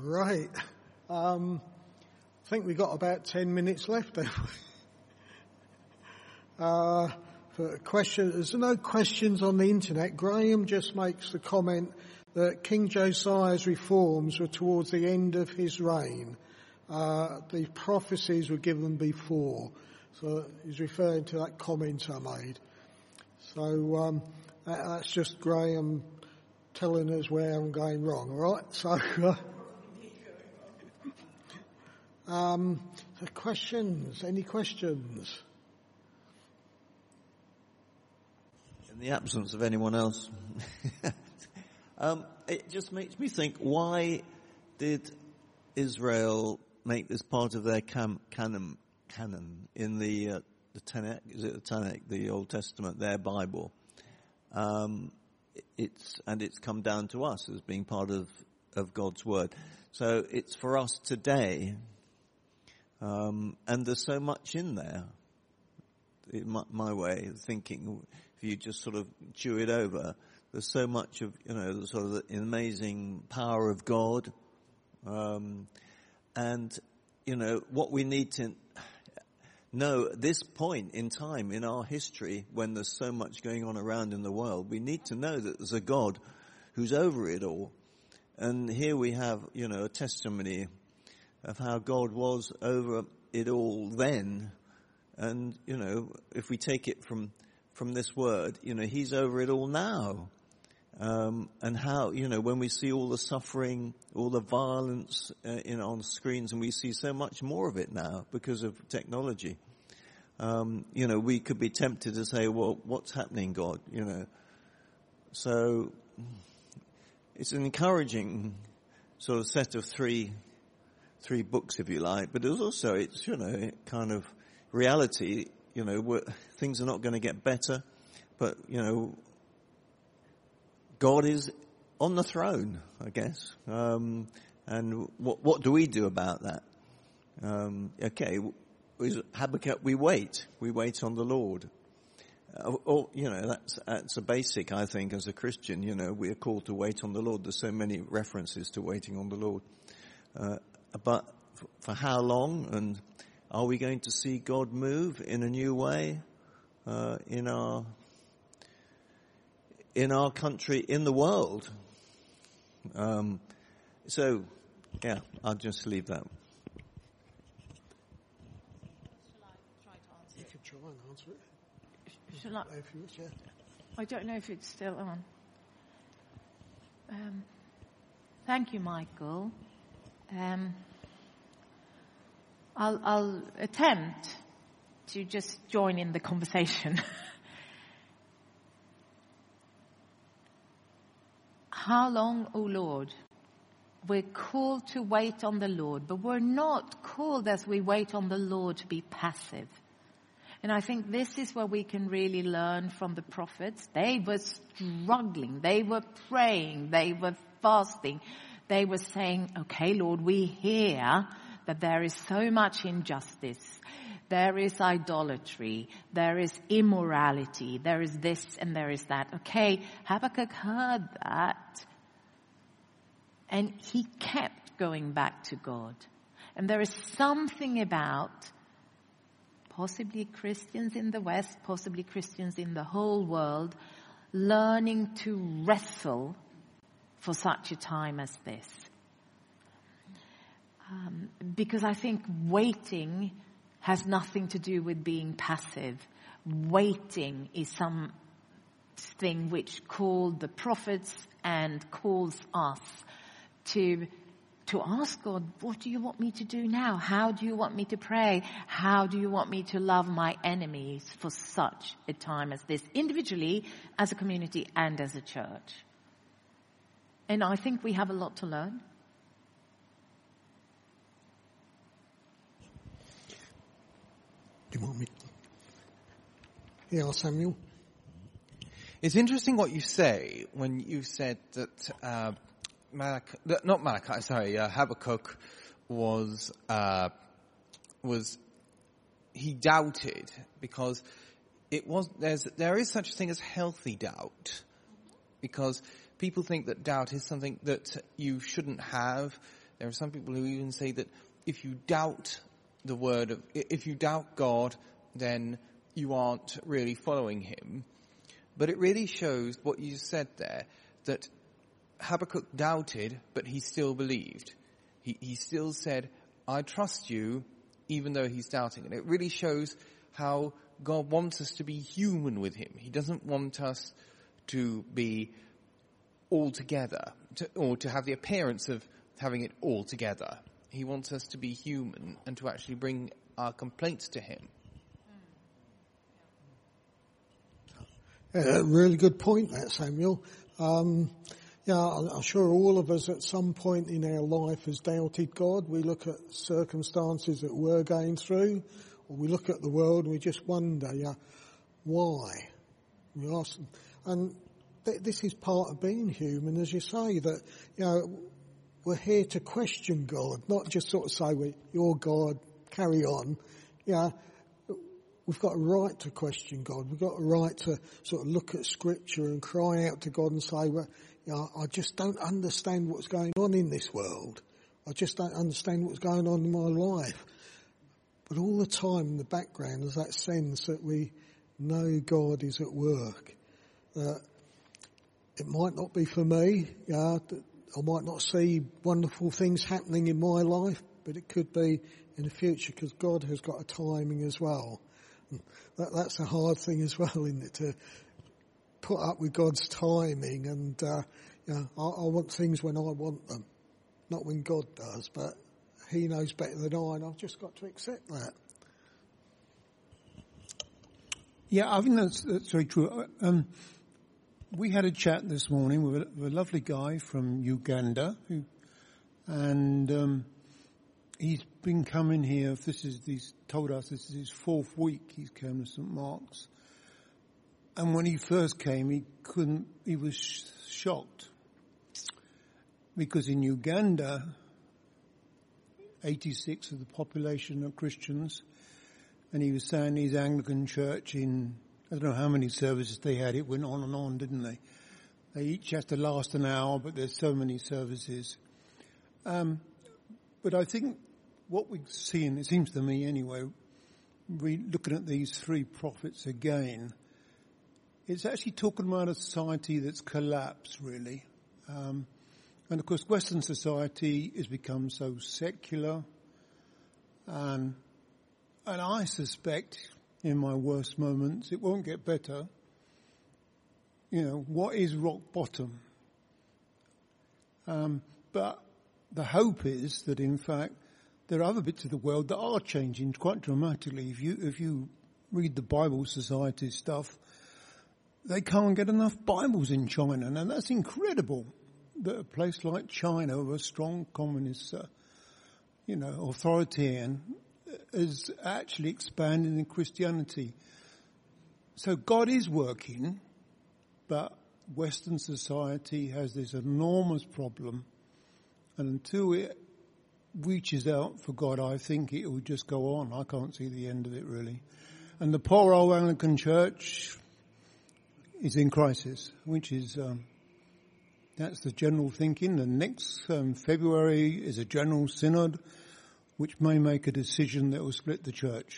Right. I think we've got about 10 minutes left then. For questions, there's no questions on the internet. Graham just makes the comment that King Josiah's reforms were towards the end of his reign. The prophecies were given before. So he's referring to that comment I made. So that's just Graham telling us where I'm going wrong, all right? So, questions? Any questions? In the absence of anyone else, it just makes me think, why did Israel make this part of their canon in the Tanakh? Is it the Tanakh, the Old Testament, their Bible? It's come down to us as being part of God's Word. So it's for us today, and there's so much in there. My way of thinking, if you just sort of chew it over, there's so much of, the sort of the amazing power of God, and what we need to know at this point in time in our history, when there's so much going on around in the world, we need to know that there's a God who's over it all. And here we have, a testimony of how God was over it all then. And, if we take it from this word, he's over it all now. And how, when we see all the suffering, all the violence, on screens, and we see so much more of it now because of technology, we could be tempted to say, well, what's happening, God, So it's an encouraging sort of set of three books, if you like, but it's kind of reality, things are not going to get better, but, God is on the throne, I guess. And what do we do about that? Habakkuk, we wait on the Lord. That's a basic, I think, as a Christian, we are called to wait on the Lord. There's so many references to waiting on the Lord. But for how long? And are we going to see God move in a new way, in our country, in the world? I'll just leave that. You could try and answer it. Shall I? I don't know if it's still on. Thank you, Michael. I'll attempt to just join in the conversation. How long, O Lord? We're called to wait on the Lord, but we're not called as we wait on the Lord to be passive. And I think this is where we can really learn from the prophets. They were struggling. They were praying. They were fasting. They were saying, okay, Lord, we hear that there is so much injustice. There is idolatry. There is immorality. There is this and there is that. Okay, Habakkuk heard that. And he kept going back to God. And there is something about possibly Christians in the West, possibly Christians in the whole world, learning to wrestle for such a time as this. Because I think waiting has nothing to do with being passive. Waiting is something which called the prophets and calls us to ask God, what do you want me to do now? How do you want me to pray? How do you want me to love my enemies for such a time as this, individually, as a community, and as a church? And I think we have a lot to learn. Do you want me? Yeah, Samuel. It's interesting what you say when you said that Habakkuk he doubted, because there is such a thing as healthy doubt, because people think that doubt is something that you shouldn't have, There are some people who even say that if you doubt if you doubt God, then you aren't really following him. But it really shows what you said there, that Habakkuk doubted, but he still believed. He still said, I trust you, even though he's doubting. And it really shows how God wants us to be human with him. He doesn't want us to be all together, or to have the appearance of having it all together. He wants us to be human and to actually bring our complaints to him. Really good point, that, Samuel. I'm sure all of us at some point in our life has doubted God. We look at circumstances that we're going through, or we look at the world and we just wonder, why? We ask, and this is part of being human, as you say, that, we're here to question God, not just sort of say, you're God, carry on. We've got a right to question God. We've got a right to sort of look at Scripture and cry out to God and say, I just don't understand what's going on in this world. I just don't understand what's going on in my life. But all the time in the background there's that sense that we know God is at work. It might not be for me. I might not see wonderful things happening in my life, but it could be in the future, because God has got a timing as well. And that's a hard thing as well, isn't it, to put up with God's timing. And I want things when I want them, not when God does. But he knows better than I, and I've just got to accept that. Yeah, I think that's very true. We had a chat this morning with a lovely guy from Uganda, and he's been coming here. He's told us this is his 4th week he's come to St. Mark's. And when he first came, he was shocked. Because in Uganda, 86% of the population are Christians. And he was saying his Anglican church I don't know how many services they had. It went on and on, didn't they? They each have to last an hour, but there's so many services. But I think what we're seeing, it seems to me anyway, looking at these 3 prophets again, it's actually talking about a society that's collapsed, really. And of course, Western society has become so secular. And I suspect, in my worst moments, it won't get better. What is rock bottom? But the hope is that, in fact, there are other bits of the world that are changing quite dramatically. If you read the Bible Society stuff, they can't get enough Bibles in China, and that's incredible. That a place like China, with a strong communist, authoritarian, is actually expanding in Christianity. So God is working, but Western society has this enormous problem, and until it reaches out for God, I think it will just go on. I can't see the end of it, really. And the poor old Anglican Church is in crisis, which is, that's the general thinking. The next February is a general synod, which may make a decision that will split the church.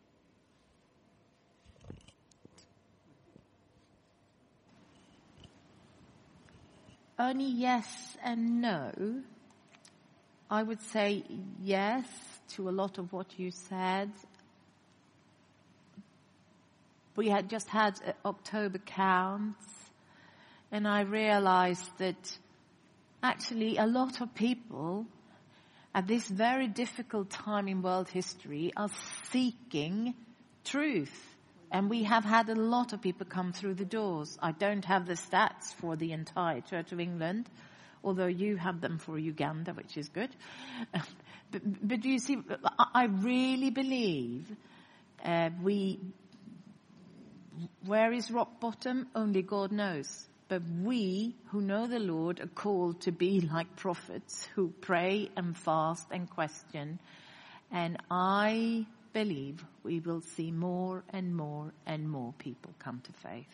Only yes and no. I would say yes to a lot of what you said. We had just had October counts, and I realized that actually a lot of people at this very difficult time in world history are seeking truth. And we have had a lot of people come through the doors. I don't have the stats for the entire Church of England, although you have them for Uganda, which is good. But you see, I really believe where is rock bottom? Only God knows. But we who know the Lord are called to be like prophets who pray and fast and question. And I believe we will see more and more and more people come to faith.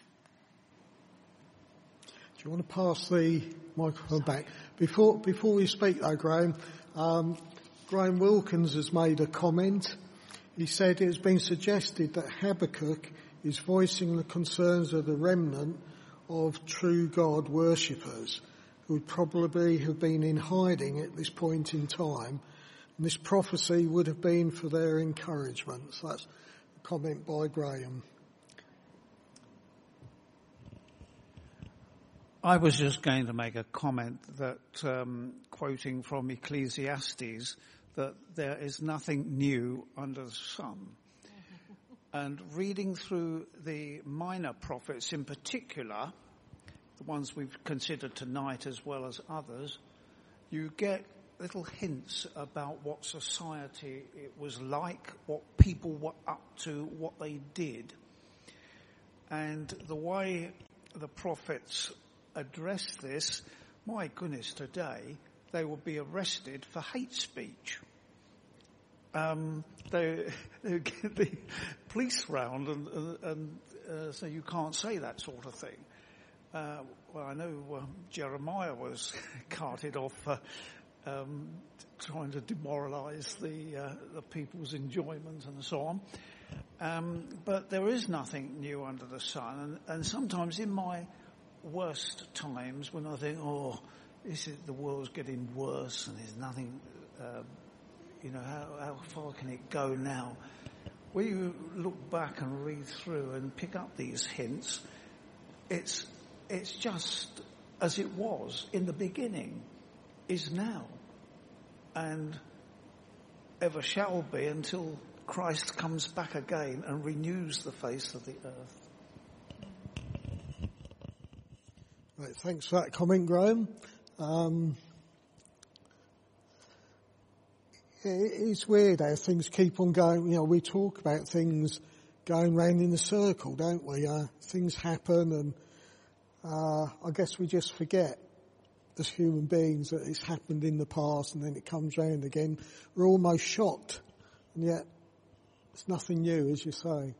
Do you want to pass the microphone back? Before we speak though, Graham, Graham Wilkins has made a comment. He said it has been suggested that Habakkuk is voicing the concerns of the remnant of true God worshippers who would probably have been in hiding at this point in time. And this prophecy would have been for their encouragement. So that's a comment by Graham. I was just going to make a comment that, quoting from Ecclesiastes, that there is nothing new under the sun. And reading through the minor prophets in particular, the ones we've considered tonight as well as others, you get little hints about what society it was like, what people were up to, what they did. And the way the prophets address this, my goodness, today they will be arrested for hate speech. They get the police round and so you can't say that sort of thing. Well, I know Jeremiah was carted off for trying to demoralise the people's enjoyment and so on. But there is nothing new under the sun, and sometimes in my worst times when I think, the world's getting worse and there's nothing, how far can it go now? When you look back and read through and pick up these hints, it's just as it was in the beginning, is now, and ever shall be until Christ comes back again and renews the face of the earth. Right, thanks for that comment, Graham. It's weird how things keep on going. We talk about things going round in a circle, don't we? Things happen, and I guess we just forget as human beings that it's happened in the past, and then it comes round again. We're almost shocked, and yet it's nothing new, as you say.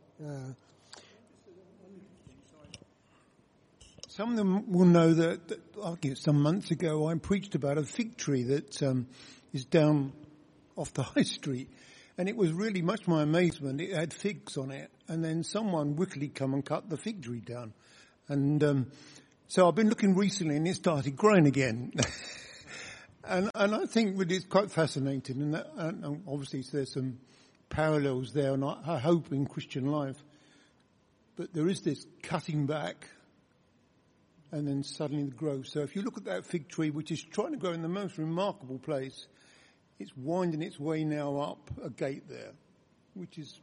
Some of them will know that I think some months ago I preached about a fig tree that is down off the high street, and it was really much my amazement. It had figs on it, and then someone wickedly come and cut the fig tree down, and so I've been looking recently, and it started growing again. and I think that it's quite fascinating, and obviously there's some parallels there, and I hope in Christian life, but there is this cutting back and then suddenly the growth. So if you look at that fig tree, which is trying to grow in the most remarkable place, it's winding its way now up a gate there, which is,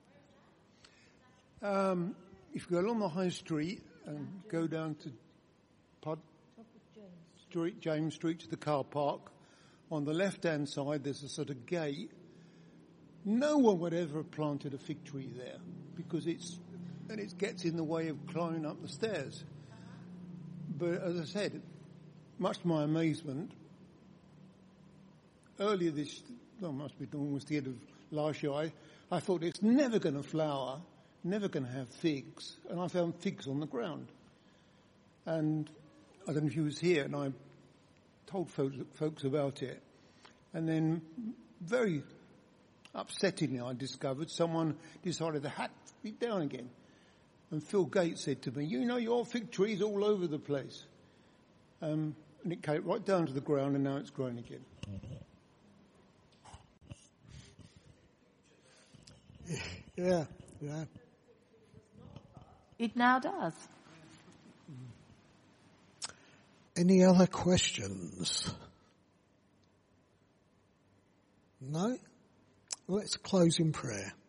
if you go along the high street and go down to James Street to the car park, on the left-hand side there's a sort of gate. No one would ever have planted a fig tree there because it gets in the way of climbing up the stairs. But as I said, much to my amazement, earlier must be almost the end of last year, I thought it's never going to flower, never going to have figs, and I found figs on the ground. And I don't know if you was here, and I told folks about it. And then, very upsettingly, I discovered someone decided to hack it down again. And Phil Gates said to me, your fig tree's all over the place. And it came right down to the ground, and now it's growing again. Yeah. It now does. Any other questions? No? Let's close in prayer.